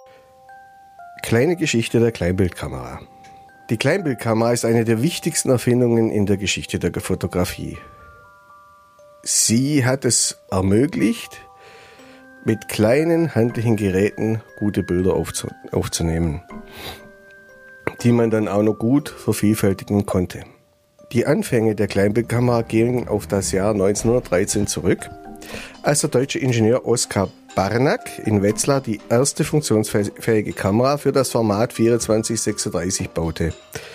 Kleine Geschichte der Kleinbildkamera. Die Kleinbildkamera ist eine der wichtigsten Erfindungen in der Geschichte der Fotografie. Sie hat es ermöglicht, mit kleinen handlichen Geräten gute Bilder aufzunehmen, die man dann auch noch gut vervielfältigen konnte. Die Anfänge der Kleinbildkamera gehen auf das Jahr 1913 zurück, als der deutsche Ingenieur Oskar Barnack in Wetzlar die erste funktionsfähige Kamera für das Format 24:36 baute.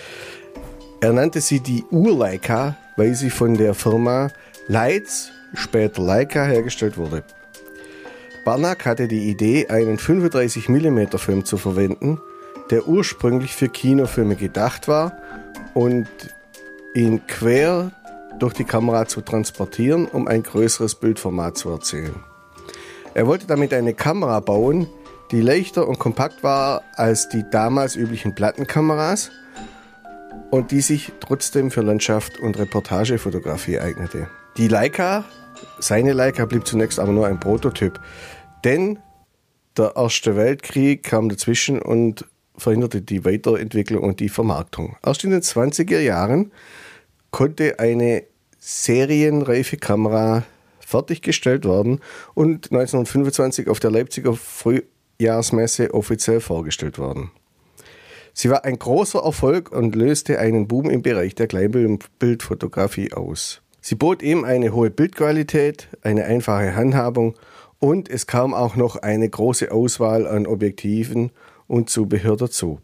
Er nannte sie die Ur-Leica, weil sie von der Firma Leitz, später Leica, hergestellt wurde. Barnack hatte die Idee, einen 35mm Film zu verwenden, der ursprünglich für Kinofilme gedacht war, und ihn quer durch die Kamera zu transportieren, um ein größeres Bildformat zu erzielen. Er wollte damit eine Kamera bauen, die leichter und kompakt war als die damals üblichen Plattenkameras und die sich trotzdem für Landschaft und Reportagefotografie eignete. Die Leica, seine Leica, blieb zunächst aber nur ein Prototyp, denn der Erste Weltkrieg kam dazwischen und verhinderte die Weiterentwicklung und die Vermarktung. Erst in den 20er Jahren konnte eine serienreife Kamera fertiggestellt werden und 1925 auf der Leipziger Frühjahrsmesse offiziell vorgestellt worden. Sie war ein großer Erfolg und löste einen Boom im Bereich der Kleinbildfotografie aus. Sie bot ihm eine hohe Bildqualität, eine einfache Handhabung und es kam auch noch eine große Auswahl an Objektiven und Zubehör dazu.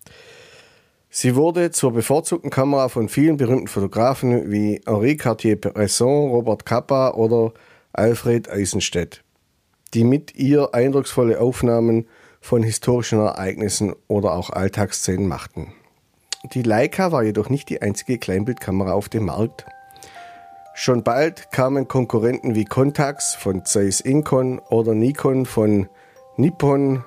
Sie wurde zur bevorzugten Kamera von vielen berühmten Fotografen wie Henri Cartier-Bresson, Robert Capa oder Alfred Eisenstaedt, die mit ihr eindrucksvolle Aufnahmen von historischen Ereignissen oder auch Alltagsszenen machten. Die Leica war jedoch nicht die einzige Kleinbildkamera auf dem Markt. Schon bald kamen Konkurrenten wie Contax von Zeiss Incon oder Nikon von Nippon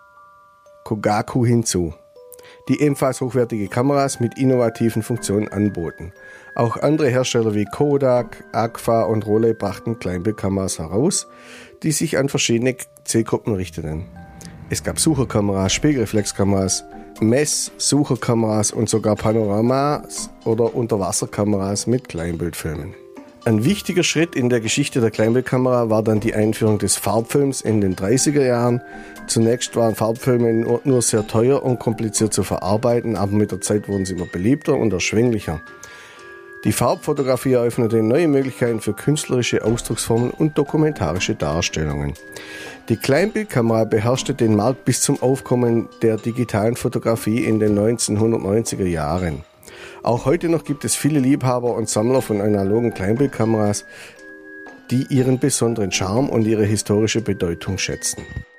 Kogaku hinzu, die ebenfalls hochwertige Kameras mit innovativen Funktionen anboten. Auch andere Hersteller wie Kodak, Agfa und Rolei brachten Kleinbildkameras heraus, die sich an verschiedene Zielgruppen richteten. Es gab Sucherkameras, Spiegelreflexkameras, Messsucherkameras und sogar Panoramas oder Unterwasserkameras mit Kleinbildfilmen. Ein wichtiger Schritt in der Geschichte der Kleinbildkamera war dann die Einführung des Farbfilms in den 30er Jahren. Zunächst waren Farbfilme nur sehr teuer und kompliziert zu verarbeiten, aber mit der Zeit wurden sie immer beliebter und erschwinglicher. Die Farbfotografie eröffnete neue Möglichkeiten für künstlerische Ausdrucksformen und dokumentarische Darstellungen. Die Kleinbildkamera beherrschte den Markt bis zum Aufkommen der digitalen Fotografie in den 1990er Jahren. Auch heute noch gibt es viele Liebhaber und Sammler von analogen Kleinbildkameras, die ihren besonderen Charme und ihre historische Bedeutung schätzen.